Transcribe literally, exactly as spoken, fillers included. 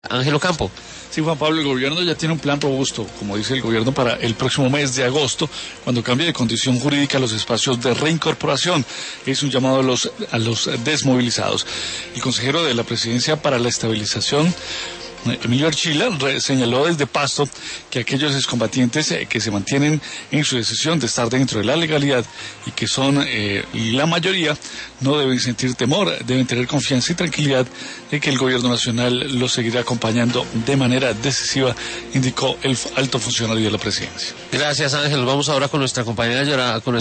Ángel Ocampo. Sí, Juan Pablo, el gobierno ya tiene un plan robusto, como dice el gobierno, para el próximo mes de agosto, cuando cambie de condición jurídica los espacios de reincorporación. Es un llamado a los, a los desmovilizados. El consejero de la Presidencia para la Estabilización, Emilio Archila, señaló desde Pasto que aquellos excombatientes eh, que se mantienen en su decisión de estar dentro de la legalidad y que son eh, la mayoría, no deben sentir temor, deben tener confianza y tranquilidad de que el gobierno nacional los seguirá acompañando de manera decisiva, indicó el alto funcionario de la Presidencia. Gracias, Ángel. Vamos ahora con nuestra compañera Yora, con